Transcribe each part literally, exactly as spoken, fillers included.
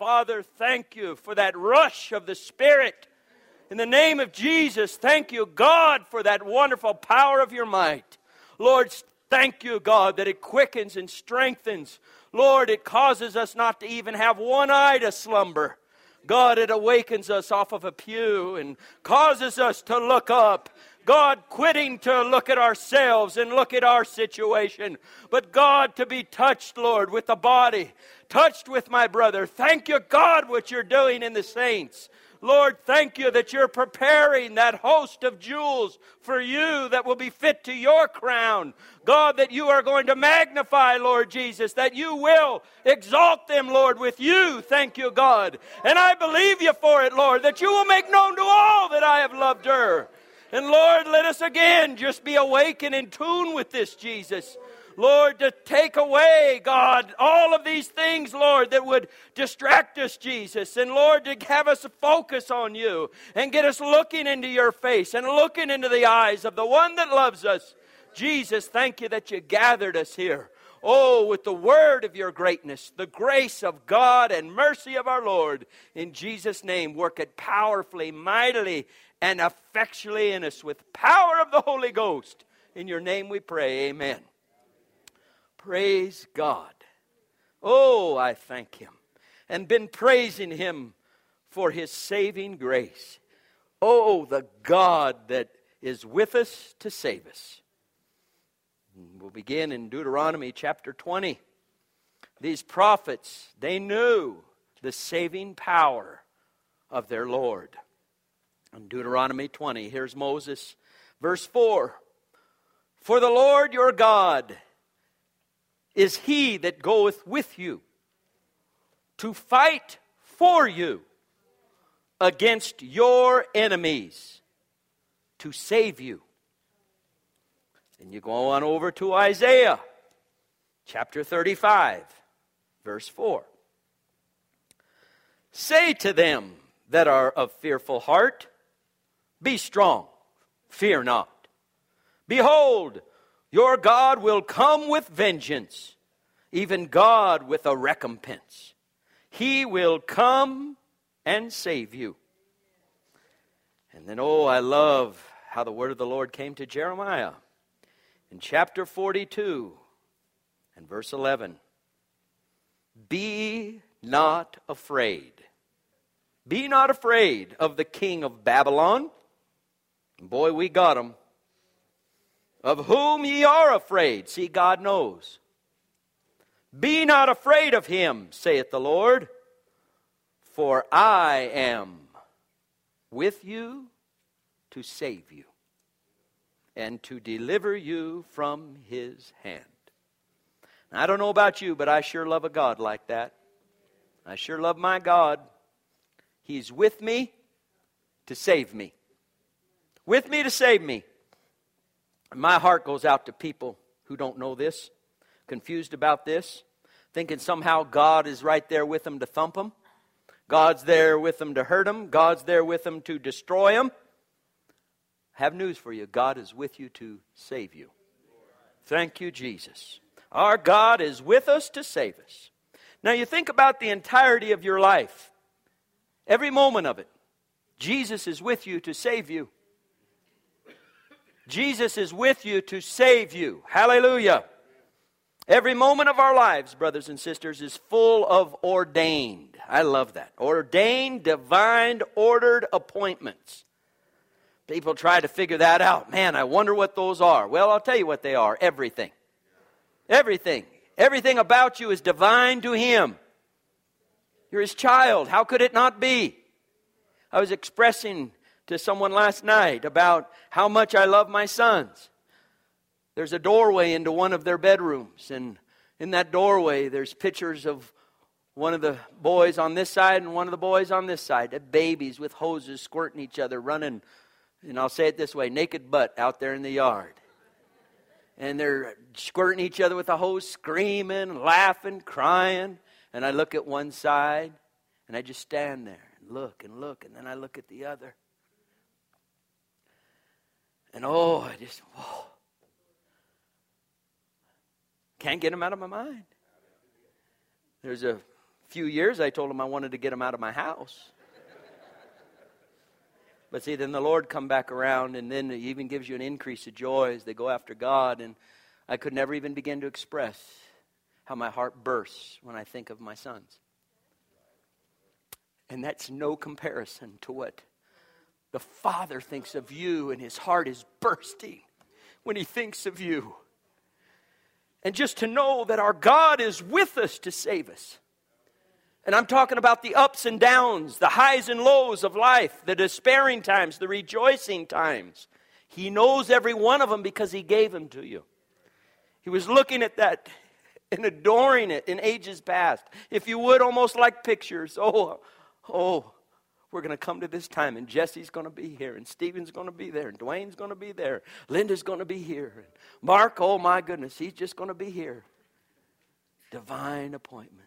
Father, thank you for that rush of the Spirit. In the name of Jesus, thank you, God, for that wonderful power of your might. Lord, thank you, God, that it quickens and strengthens. Lord, it causes us not to even have one eye to slumber. God, it awakens us off of a pew and causes us to look up. God, quitting to look at ourselves and look at our situation. But God, to be touched, Lord, with the body. Touched with my brother. Thank you, God, what you're doing in the saints. Lord, thank you that you're preparing that host of jewels for you that will be fit to your crown. God, that you are going to magnify, Lord Jesus, that you will exalt them, Lord, with you. Thank you, God. And I believe you for it, Lord, that you will make known to all that I have loved her. And Lord, let us again just be awake and in tune with this, Jesus. Lord, to take away, God, all of these things, Lord, that would distract us, Jesus. And Lord, to have us focus on you and get us looking into your face and looking into the eyes of the one that loves us. Jesus, thank you that you gathered us here. Oh, with the word of your greatness, the grace of God and mercy of our Lord. In Jesus' name, work it powerfully, mightily, and effectually in us with power of the Holy Ghost. In your name we pray, amen. Praise God. Oh, I thank him. And been praising him for his saving grace. Oh, the God that is with us to save us. We'll begin in Deuteronomy chapter twenty. These prophets, they knew the saving power of their Lord. In Deuteronomy twenty, here's Moses. Verse four. For the Lord your God is he that goeth with you to fight for you against your enemies, to save you. And you go on over to Isaiah chapter thirty-five, verse four. Say to them that are of fearful heart, be strong, fear not. Behold, your God will come with vengeance, even God with a recompense. He will come and save you. And then, oh, I love how the word of the Lord came to Jeremiah in chapter forty-two and verse eleven. Be not afraid. Be not afraid of the king of Babylon. Boy, we got him. Of whom ye are afraid. See, God knows. Be not afraid of him, saith the Lord, for I am with you to save you and to deliver you from his hand. Now, I don't know about you, but I sure love a God like that. I sure love my God. He's with me to save me. With me to save me. My heart goes out to people who don't know this, confused about this, thinking somehow God is right there with them to thump them. God's there with them to hurt them. God's there with them to destroy them. I have news for you. God is with you to save you. Thank you, Jesus. Our God is with us to save us. Now you think about the entirety of your life. Every moment of it. Jesus is with you to save you. Jesus is with you to save you. Hallelujah. Every moment of our lives, brothers and sisters, is full of ordained. I love that. Ordained, divine, ordered appointments. People try to figure that out. Man, I wonder what those are. Well, I'll tell you what they are. Everything. Everything. Everything about you is divine to him. You're his child. How could it not be? I was expressing to someone last night about how much I love my sons. There's a doorway into one of their bedrooms, and in that doorway there's pictures of one of the boys on this side and one of the boys on this side. Babies with hoses squirting each other, running, and I'll say it this way, naked butt out there in the yard. And they're squirting each other with a hose, screaming, laughing, crying. And I look at one side, and I just stand there and look and look, and then I look at the other. And oh, I just, whoa. Can't get them out of my mind. There's a few years I told him I wanted to get him out of my house. But see, then the Lord come back around, and then He even gives you an increase of joy as they go after God. And I could never even begin to express how my heart bursts when I think of my sons. And that's no comparison to what the Father thinks of you, and His heart is bursting when He thinks of you. And just to know that our God is with us to save us. And I'm talking about the ups and downs, the highs and lows of life, the despairing times, the rejoicing times. He knows every one of them because He gave them to you. He was looking at that and adoring it in ages past. If you would, almost like pictures. Oh, oh, we're going to come to this time, and Jesse's going to be here, and Stephen's going to be there, and Dwayne's going to be there, Linda's going to be here, and Mark, oh my goodness, he's just going to be here. Divine appointments.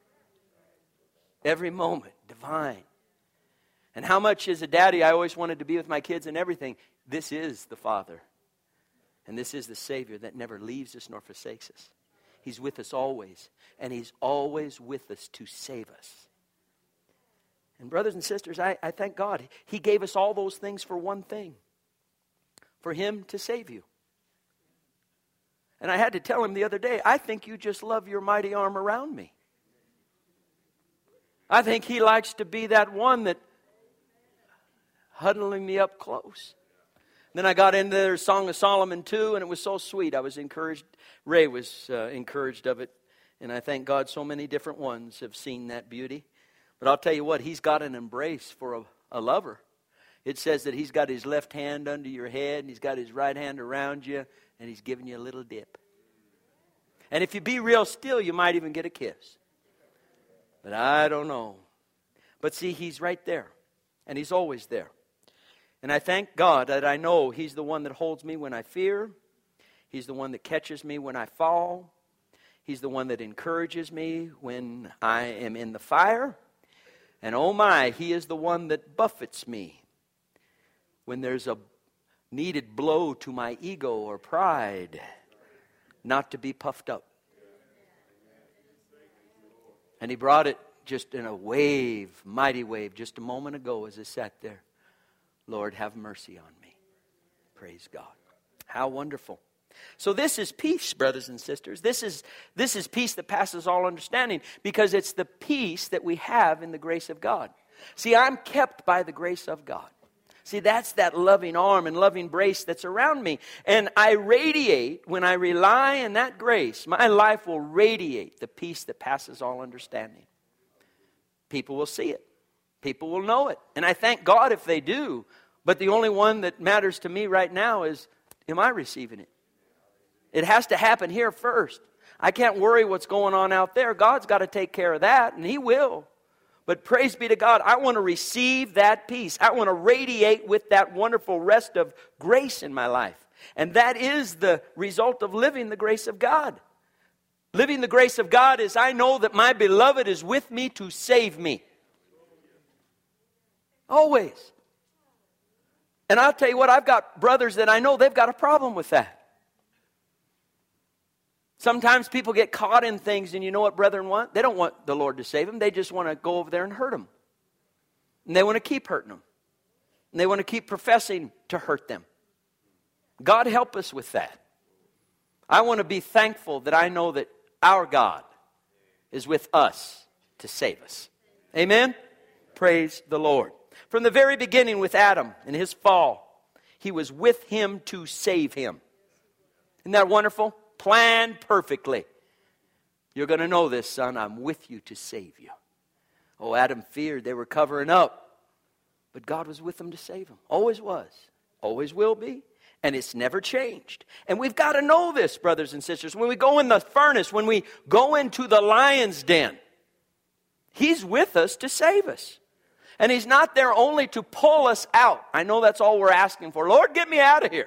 Every moment, divine. And how much as a daddy I always wanted to be with my kids and everything. This is the Father. And this is the Savior that never leaves us nor forsakes us. He's with us always. And He's always with us to save us. And brothers and sisters, I, I thank God. He gave us all those things for one thing. For Him to save you. And I had to tell him the other day, I think you just love your mighty arm around me. I think He likes to be that one that huddling me up close. Then I got into their Song of Solomon too, and it was so sweet. I was encouraged. Ray was uh, encouraged of it. And I thank God so many different ones have seen that beauty. But I'll tell you what, He's got an embrace for a, a lover. It says that He's got His left hand under your head, and He's got His right hand around you, and He's giving you a little dip. And if you be real still, you might even get a kiss. But I don't know. But see, He's right there. And He's always there. And I thank God that I know He's the one that holds me when I fear. He's the one that catches me when I fall. He's the one that encourages me when I am in the fire. And oh my, He is the one that buffets me when there's a needed blow to my ego or pride, not to be puffed up. And He brought it just in a wave, mighty wave, just a moment ago as I sat there. Lord, have mercy on me. Praise God. How wonderful. So this is peace, brothers and sisters. This is, this is peace that passes all understanding, because it's the peace that we have in the grace of God. See, I'm kept by the grace of God. See, that's that loving arm and loving brace that's around me. And I radiate, when I rely on that grace, my life will radiate the peace that passes all understanding. People will see it. People will know it. And I thank God if they do. But the only one that matters to me right now is, am I receiving it? It has to happen here first. I can't worry what's going on out there. God's got to take care of that, and He will. But praise be to God, I want to receive that peace. I want to radiate with that wonderful rest of grace in my life. And that is the result of living the grace of God. Living the grace of God is I know that my beloved is with me to save me. Always. And I'll tell you what, I've got brothers that I know they've got a problem with that. Sometimes people get caught in things, and you know what brethren want? They don't want the Lord to save them. They just want to go over there and hurt them. And they want to keep hurting them. And they want to keep professing to hurt them. God help us with that. I want to be thankful that I know that our God is with us to save us. Amen? Praise the Lord. From the very beginning with Adam and his fall, He was with him to save him. Isn't that wonderful? Planned perfectly. You're going to know this, son. I'm with you to save you. Oh, Adam feared. They were covering up. But God was with them to save him. Always was. Always will be. And it's never changed. And we've got to know this, brothers and sisters. When we go in the furnace, when we go into the lion's den, He's with us to save us. And He's not there only to pull us out. I know that's all we're asking for. Lord, get me out of here.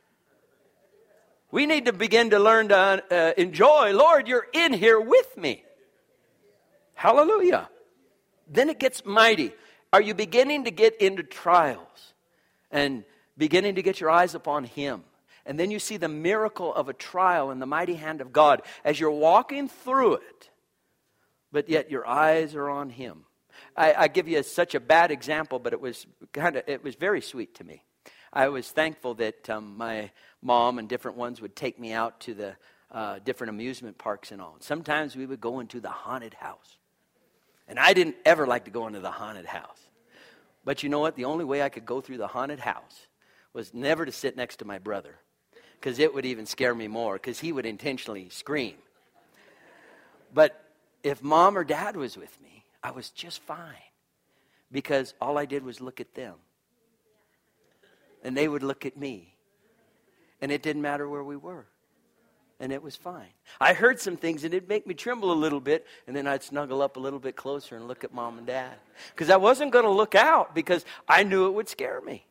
We need to begin to learn to uh, enjoy. Lord, you're in here with me. Hallelujah. Then it gets mighty. Are you beginning to get into trials and beginning to get your eyes upon Him? And then you see the miracle of a trial in the mighty hand of God as you're walking through it. but yet your eyes are on Him. I, I give you a, such a bad example, but it was kind of it was very sweet to me. I was thankful that um, my mom and different ones would take me out to the uh, different amusement parks and all. And sometimes we would go into the haunted house. And I didn't ever like to go into the haunted house. But you know what? The only way I could go through the haunted house was never to sit next to my brother, because it would even scare me more, because he would intentionally scream. But if mom or dad was with me, I was just fine, because all I did was look at them. And they would look at me. And it didn't matter where we were. And it was fine. I heard some things and it'd make me tremble a little bit. And then I'd snuggle up a little bit closer and look at mom and dad. Because I wasn't going to look out, because I knew it would scare me.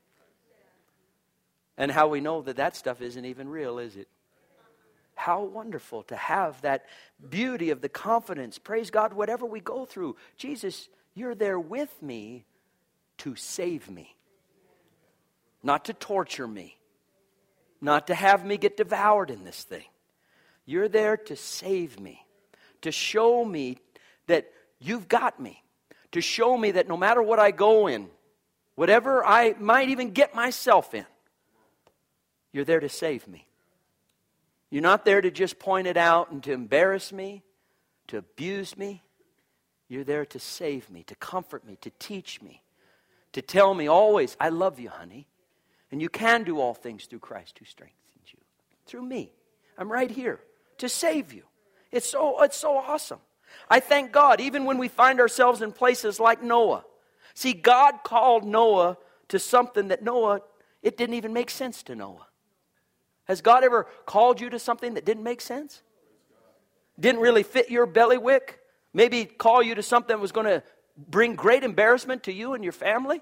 And how we know that that stuff isn't even real, is it? How wonderful to have that beauty of the confidence. Praise God, whatever we go through, Jesus, you're there with me to save me. Not to torture me. Not to have me get devoured in this thing. You're there to save me. To show me that you've got me. To show me that no matter what I go in, whatever I might even get myself in, you're there to save me. You're not there to just point it out and to embarrass me, to abuse me. You're there to save me, to comfort me, to teach me, to tell me always, I love you, honey. And you can do all things through Christ who strengthens you. Through me. I'm right here to save you. It's so, it's so awesome. I thank God, even when we find ourselves in places like Noah. See, God called Noah to something that Noah, it didn't even make sense to Noah. Has God ever called you to something that didn't make sense? Didn't really fit your bellywick? Maybe call you to something that was going to bring great embarrassment to you and your family?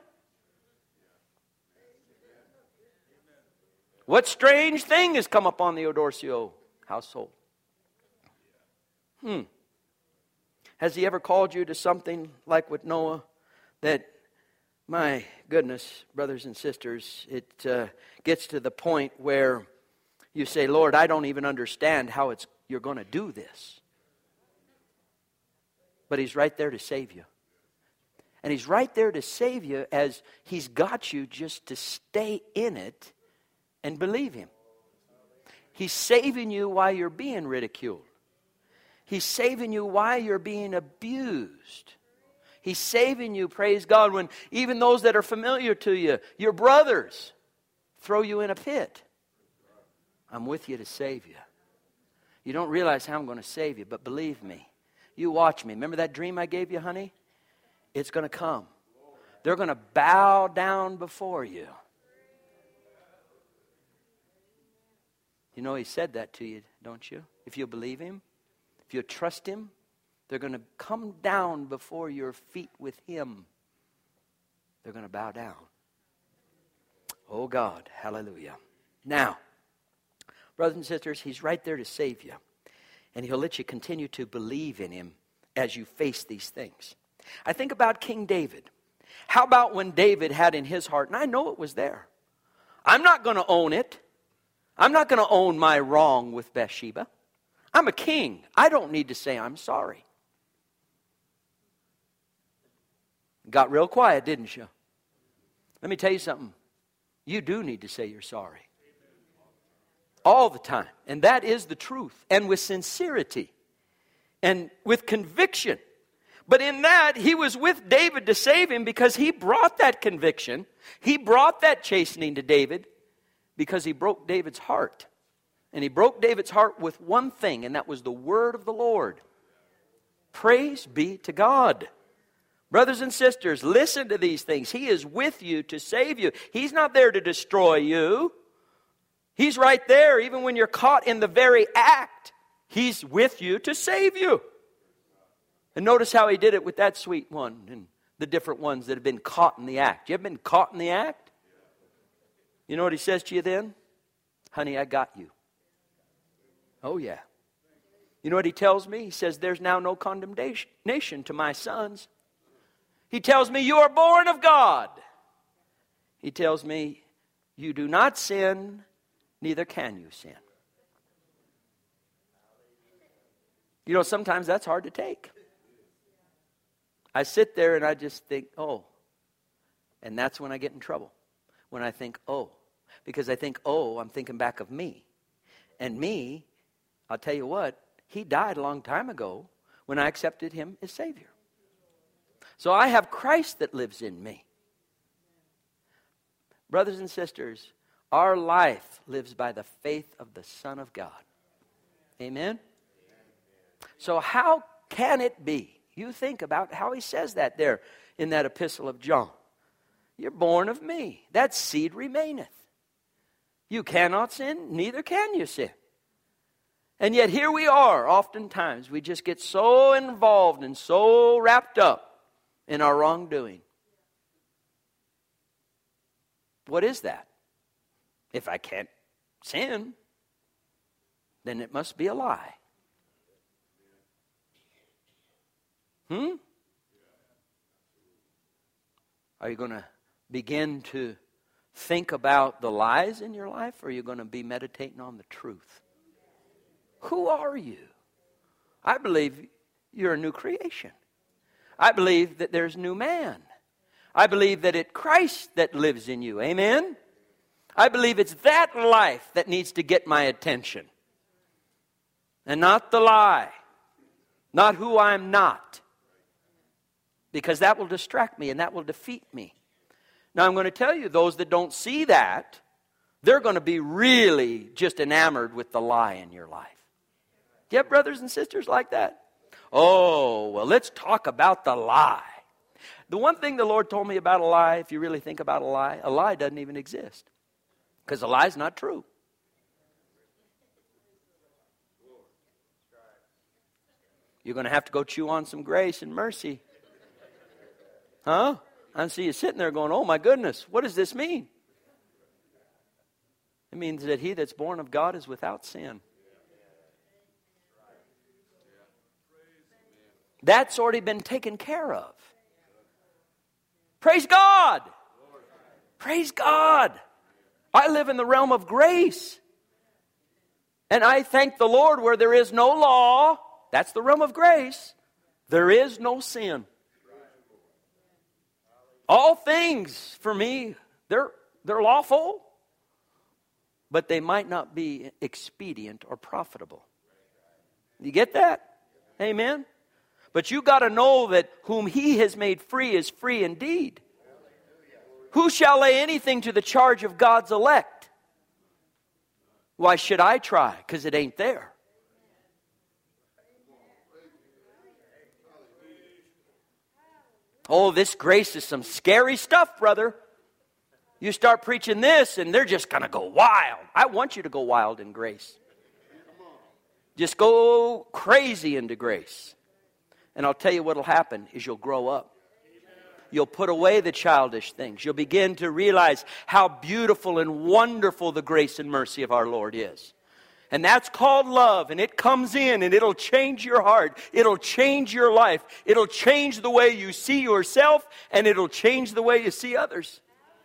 What strange thing has come upon the Odorcio household? Hmm. Has He ever called you to something like with Noah that, my goodness, brothers and sisters, it uh, gets to the point where you say, Lord, I don't even understand how it's you're going to do this. But He's right there to save you. And He's right there to save you as He's got you just to stay in it and believe Him. He's saving you while you're being ridiculed. He's saving you while you're being abused. He's saving you, praise God, when even those that are familiar to you, your brothers, throw you in a pit. I'm with you to save you. You don't realize how I'm going to save you, but believe me. You watch me. Remember that dream I gave you, honey? It's going to come. They're going to bow down before you. You know He said that to you, don't you? If you believe Him, if you trust Him, they're going to come down before your feet with Him. They're going to bow down. Oh God, hallelujah. Now, brothers and sisters, He's right there to save you. And He'll let you continue to believe in Him as you face these things. I think about King David. How about when David had in his heart, and I know it was there, I'm not going to own it. I'm not going to own my wrong with Bathsheba. I'm a king. I don't need to say I'm sorry. Got real quiet, didn't you? Let me tell you something. You do need to say you're sorry. All the time. And that is the truth. And with sincerity. And with conviction. But in that, He was with David to save him because He brought that conviction. He brought that chastening to David. Because He broke David's heart. And He broke David's heart with one thing, and that was the word of the Lord. Praise be to God. Brothers and sisters, listen to these things. He is with you to save you. He's not there to destroy you. He's right there even when you're caught in the very act. He's with you to save you. And notice how He did it with that sweet one and the different ones that have been caught in the act. You ever been caught in the act? You know what He says to you then? Honey, I got you. Oh yeah. You know what He tells me? He says, there's now no condemnation to my sons. He tells me, you are born of God. He tells me, you do not sin, neither can you sin. You know, sometimes that's hard to take. I sit there and I just think, oh. And that's when I get in trouble. When I think, oh. Because I think, oh, I'm thinking back of me. And me, I'll tell you what, he died a long time ago when I accepted him as Savior. So I have Christ that lives in me. Brothers and sisters, our life lives by the faith of the Son of God. Amen? So how can it be? You think about how he says that there in that epistle of John. You're born of me. That seed remaineth. You cannot sin, neither can you sin. And yet here we are, oftentimes. We just get so involved and so wrapped up in our wrongdoing. What is that? If I can't sin, then it must be a lie. Hmm? Are you going to begin to think about the lies in your life, or are you going to be meditating on the truth? Who are you? I believe you're a new creation. I believe that there's new man. I believe that it's Christ that lives in you. Amen? I believe it's that life that needs to get my attention. And not the lie. Not who I'm not. Because that will distract me and that will defeat me. Now I'm going to tell you, those that don't see that, they're going to be really just enamored with the lie in your life. Do you have brothers and sisters like that? Oh, well, let's talk about the lie. The one thing the Lord told me about a lie, if you really think about a lie, a lie doesn't even exist. Because a lie is not true. You're going to have to go chew on some grace and mercy. Huh? I see you sitting there going, oh my goodness, what does this mean? It means that he that's born of God is without sin. That's already been taken care of. Praise God. Praise God. I live in the realm of grace. And I thank the Lord where there is no law. That's the realm of grace. There is no sin. All things for me, they're, they're lawful. But they might not be expedient or profitable. You get that? Amen? But you got to know that whom he has made free is free indeed. Who shall lay anything to the charge of God's elect? Why should I try? Because it ain't there. Oh, this grace is some scary stuff, brother. You start preaching this and they're just going to go wild. I want you to go wild in grace. Just go crazy into grace. And I'll tell you what will happen is you'll grow up. You'll put away the childish things. You'll begin to realize how beautiful and wonderful the grace and mercy of our Lord is. And that's called love. And it comes in and it'll change your heart. It'll change your life. It'll change the way you see yourself. And it'll change the way you see others.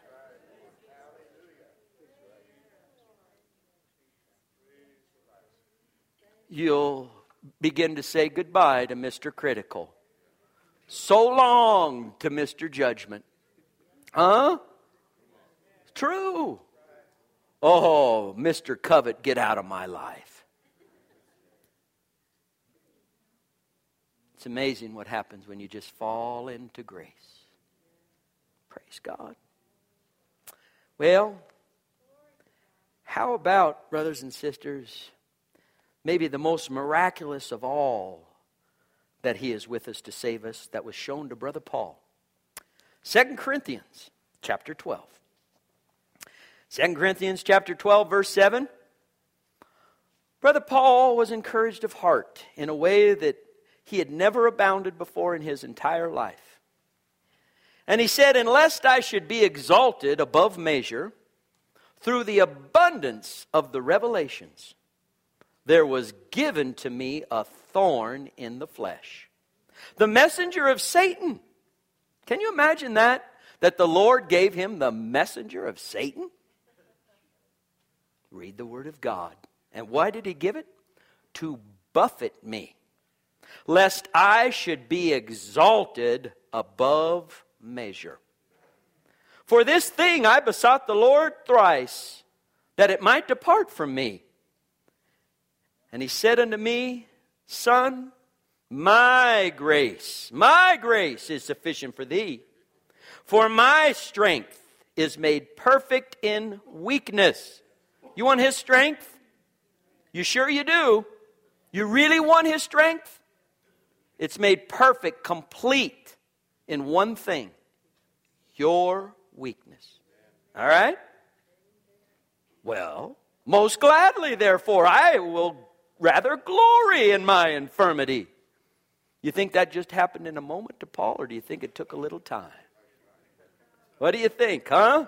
You'll begin to say goodbye to Mister Critical. So long to Mister Judgment. Huh? True. Oh, Mister Covet, get out of my life. It's amazing what happens when you just fall into grace. Praise God. Well, how about, brothers and sisters, maybe the most miraculous of all, that he is with us to save us, that was shown to Brother Paul. Second Corinthians chapter twelve. Second Corinthians chapter twelve, verse seven. Brother Paul was encouraged of heart in a way that he had never abounded before in his entire life. And he said, "And lest I should be exalted above measure through the abundance of the revelations, there was given to me a thorn in the flesh, the messenger of Satan." Can you imagine that? That the Lord gave him the messenger of Satan? Read the word of God. And why did he give it? To buffet me, lest I should be exalted above measure. For this thing I besought the Lord thrice, that it might depart from me. And he said unto me, Son, my grace, my grace is sufficient for thee. For my strength is made perfect in weakness. You want His strength? You sure you do? You really want His strength? It's made perfect, complete in one thing. Your weakness. All right? Well, most gladly, therefore, I will rather glory in my infirmity. You think that just happened in a moment to Paul, or do you think it took a little time? What do you think, huh?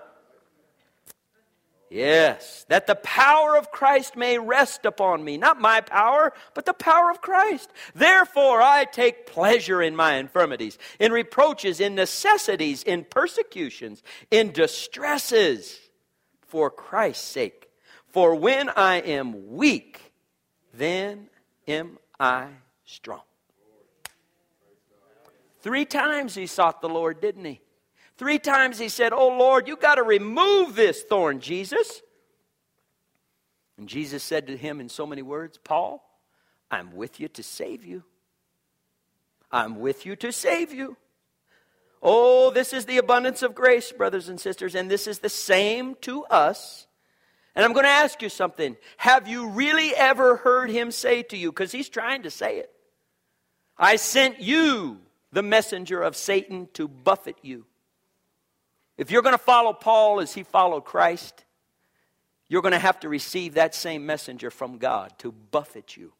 Yes, that the power of Christ may rest upon me. Not my power, but the power of Christ. Therefore, I take pleasure in my infirmities, in reproaches, in necessities, in persecutions, in distresses, for Christ's sake. For when I am weak, then am I strong. Three times he sought the Lord, didn't he? Three times he said, oh Lord, you got to remove this thorn, Jesus. And Jesus said to him in so many words, Paul, I'm with you to save you. I'm with you to save you. Oh, this is the abundance of grace, brothers and sisters, and this is the same to us. And I'm going to ask you something. Have you really ever heard him say to you, because he's trying to say it, I sent you, the messenger of Satan, to buffet you. If you're going to follow Paul as he followed Christ, you're going to have to receive that same messenger from God to buffet you.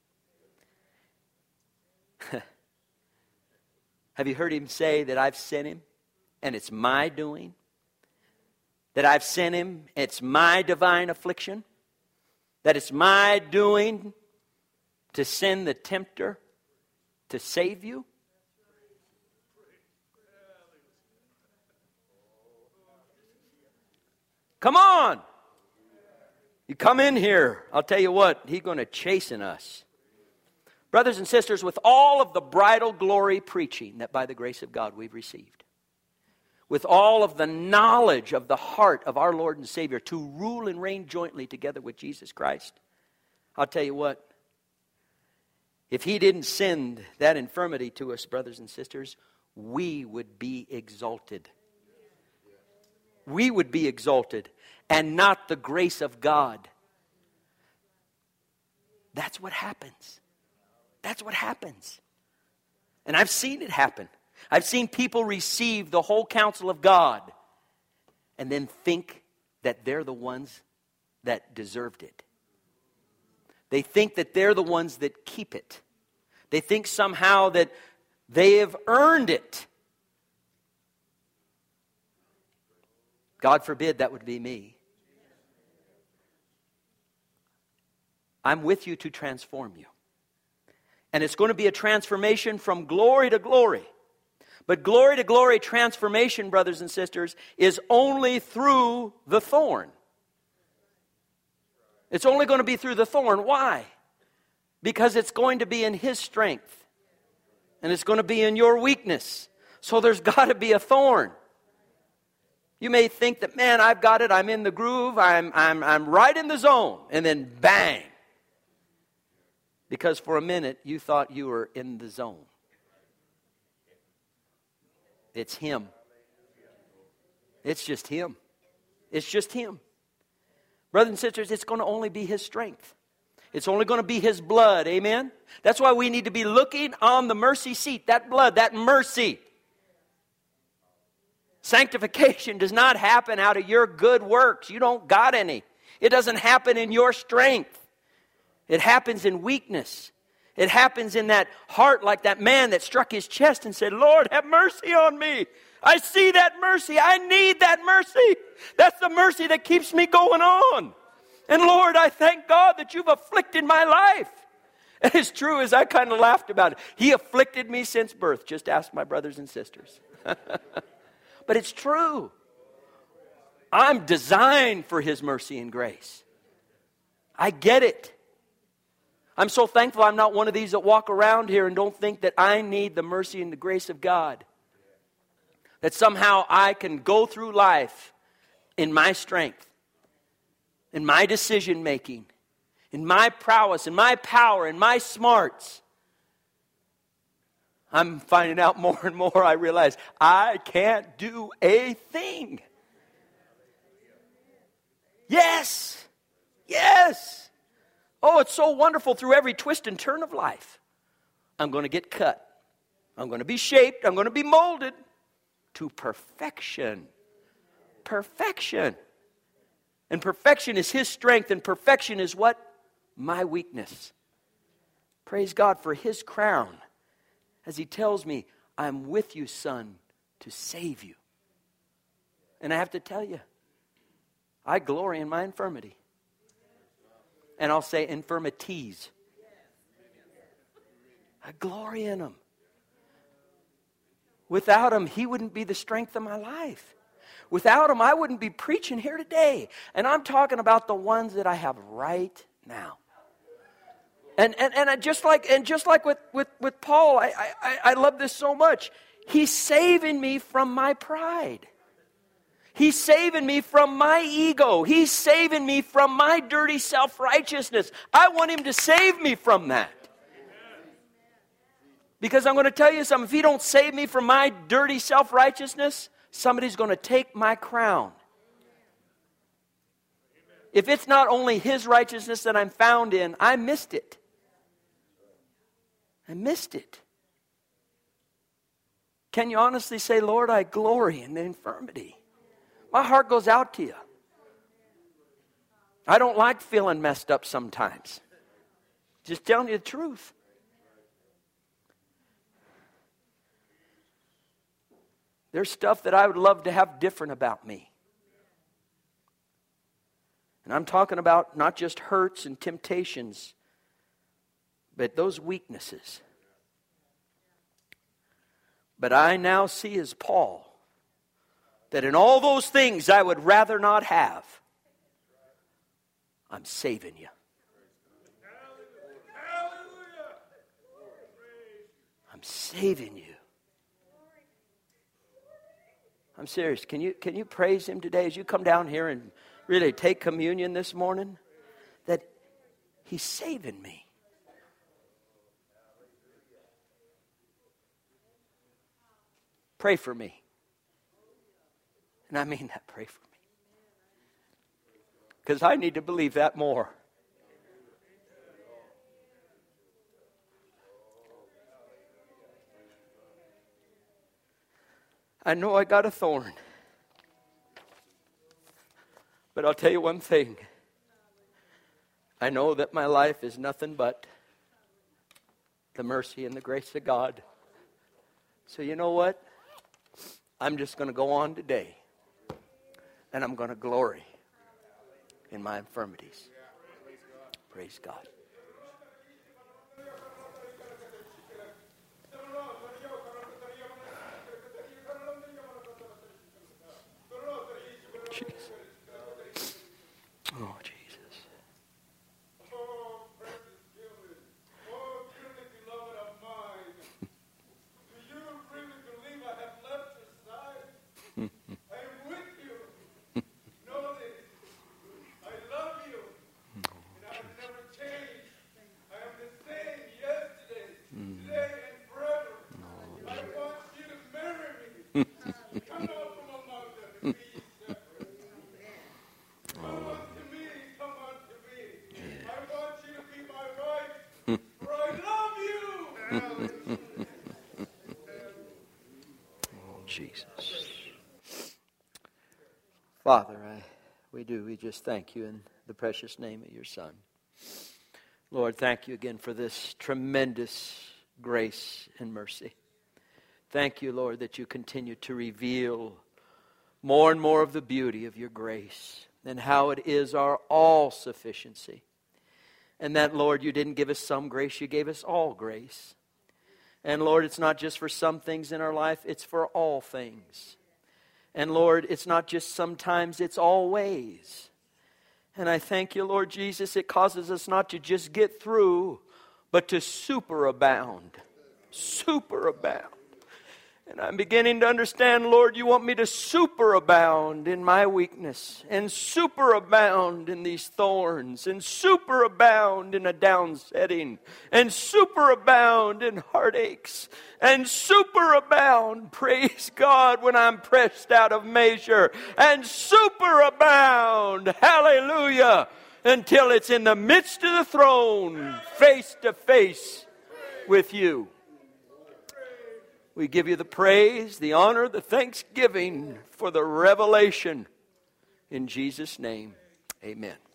Have you heard him say that I've sent him and it's my doing? That I've sent him, it's my divine affliction? That it's my doing to send the tempter to save you? Come on. You come in here. I'll tell you what, he's going to chasten us. Brothers and sisters, with all of the bridal glory preaching that by the grace of God we've received, with all of the knowledge of the heart of our Lord and Savior to rule and reign jointly together with Jesus Christ, I'll tell you what, if he didn't send that infirmity to us, brothers and sisters, we would be exalted. We would be exalted and not the grace of God. That's what happens. That's what happens. And I've seen it happen. I've seen people receive the whole counsel of God and then think that they're the ones that deserved it. They think that they're the ones that keep it. They think somehow that they have earned it. God forbid that would be me. I'm with you to transform you. And it's going to be a transformation from glory to glory. But glory to glory transformation, brothers and sisters, is only through the thorn. It's only going to be through the thorn. Why? Because it's going to be in His strength. And it's going to be in your weakness. So there's got to be a thorn. You may think that, man, I've got it. I'm in the groove. I'm, I'm, I'm right in the zone. And then bang. Because for a minute, you thought you were in the zone. It's Him. It's just Him. It's just Him. Brothers and sisters, it's going to only be His strength. It's only going to be His blood. Amen? That's why we need to be looking on the mercy seat. That blood, that mercy. Sanctification does not happen out of your good works. You don't got any. It doesn't happen in your strength. It happens in weakness. It happens in that heart like that man that struck his chest and said, Lord, have mercy on me. I see that mercy. I need that mercy. That's the mercy that keeps me going on. And Lord, I thank God that you've afflicted my life. And as true as I kind of laughed about it, He afflicted me since birth. Just ask my brothers and sisters. But it's true. I'm designed for His mercy and grace. I get it. I'm so thankful I'm not one of these that walk around here and don't think that I need the mercy and the grace of God. that somehow I can go through life in my strength, in my decision making, in my prowess, in my power, in my smarts. I'm finding out more and more, I realize I can't do a thing. Yes. Yes. Oh, it's so wonderful through every twist and turn of life. I'm going to get cut. I'm going to be shaped. I'm going to be molded to perfection. Perfection. And perfection is His strength, and perfection is what? My weakness. Praise God for His crown. As He tells me, I'm with you, son, to save you. And I have to tell you, I glory in my infirmity. And I'll say infirmities. I glory in them. Without Him, He wouldn't be the strength of my life. Without Him, I wouldn't be preaching here today. And I'm talking about the ones that I have right now. And and, and I just like and just like with, with, with Paul, I, I, I love this so much. He's saving me from my pride. He's saving me from my ego. He's saving me from my dirty self-righteousness. I want Him to save me from that. Because I'm going to tell you something. If He don't save me from my dirty self-righteousness, somebody's going to take my crown. If it's not only His righteousness that I'm found in, I missed it. I missed it. Can you honestly say, Lord, I glory in the infirmity? My heart goes out to you. I don't like feeling messed up sometimes. Just telling you the truth. There's stuff that I would love to have different about me. And I'm talking about not just hurts and temptations, but those weaknesses. But I now see as Paul, that in all those things I would rather not have, I'm saving you. I'm saving you. I'm serious. Can you, can you praise Him today as you come down here and really take communion this morning? That He's saving me. Pray for me. And I mean that, pray for me. Because I need to believe that more. I know I got a thorn. But I'll tell you one thing. I know that my life is nothing but the mercy and the grace of God. So you know what? I'm just going to go on today. And I'm going to glory in my infirmities. Praise God. Jesus. Oh, Jesus. Jesus. Father, I, we do. We just thank you in the precious name of your Son. Lord, thank you again for this tremendous grace and mercy. Thank you, Lord, that you continue to reveal more and more of the beauty of your grace and how it is our all-sufficiency. And that, Lord, you didn't give us some grace, you gave us all grace. And Lord, it's not just for some things in our life, it's for all things. And Lord, it's not just sometimes, it's always. And I thank you, Lord Jesus, it causes us not to just get through, but to superabound. Superabound. And I'm beginning to understand, Lord, you want me to superabound in my weakness, and superabound in these thorns, and superabound in a downsetting, and superabound in heartaches, and superabound, praise God, when I'm pressed out of measure, and superabound, hallelujah, until it's in the midst of the throne, face to face with you. We give you the praise, the honor, the thanksgiving for the revelation. In Jesus' name, amen.